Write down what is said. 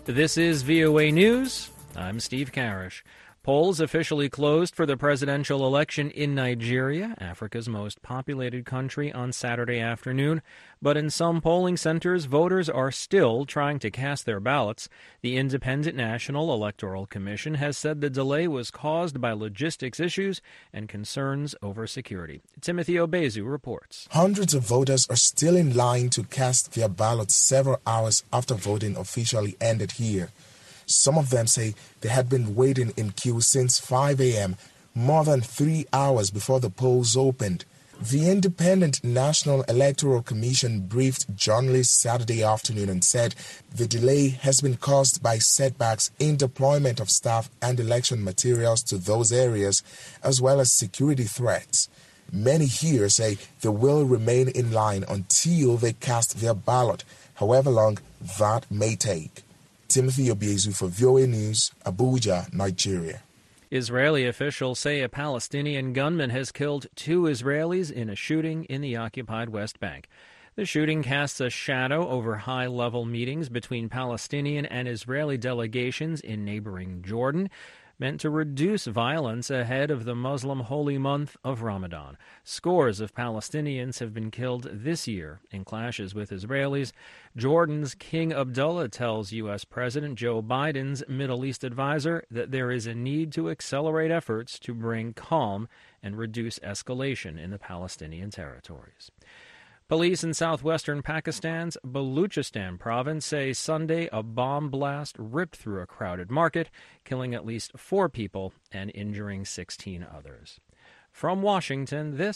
This is VOA News. I'm Steve Karish. Polls officially closed for the presidential election in Nigeria, Africa's most populated country, on Saturday afternoon. But in some polling centers, voters are still trying to cast their ballots. The Independent National Electoral Commission has said the delay was caused by logistics issues and concerns over security. Timothy Obezu reports. Hundreds of voters are still in line to cast their ballots several hours after voting officially ended here. Some of them say they had been waiting in queue since 5 a.m., more than 3 hours before the polls opened. The Independent National Electoral Commission briefed journalists Saturday afternoon and said the delay has been caused by setbacks in deployment of staff and election materials to those areas, as well as security threats. Many here say they will remain in line until they cast their ballot, however long that may take. Timothy Obezu for VOA News, Abuja, Nigeria. Israeli officials say a Palestinian gunman has killed 2 Israelis in a shooting in the occupied West Bank. The shooting casts a shadow over high-level meetings between Palestinian and Israeli delegations in neighboring Jordan, meant to reduce violence ahead of the Muslim holy month of Ramadan. Scores of Palestinians have been killed this year in clashes with Israelis. Jordan's King Abdullah tells U.S. President Joe Biden's Middle East advisor that there is a need to accelerate efforts to bring calm and reduce escalation in the Palestinian territories. Police in southwestern Pakistan's Baluchistan province say Sunday a bomb blast ripped through a crowded market, killing at least 4 people and injuring 16 others. From Washington, this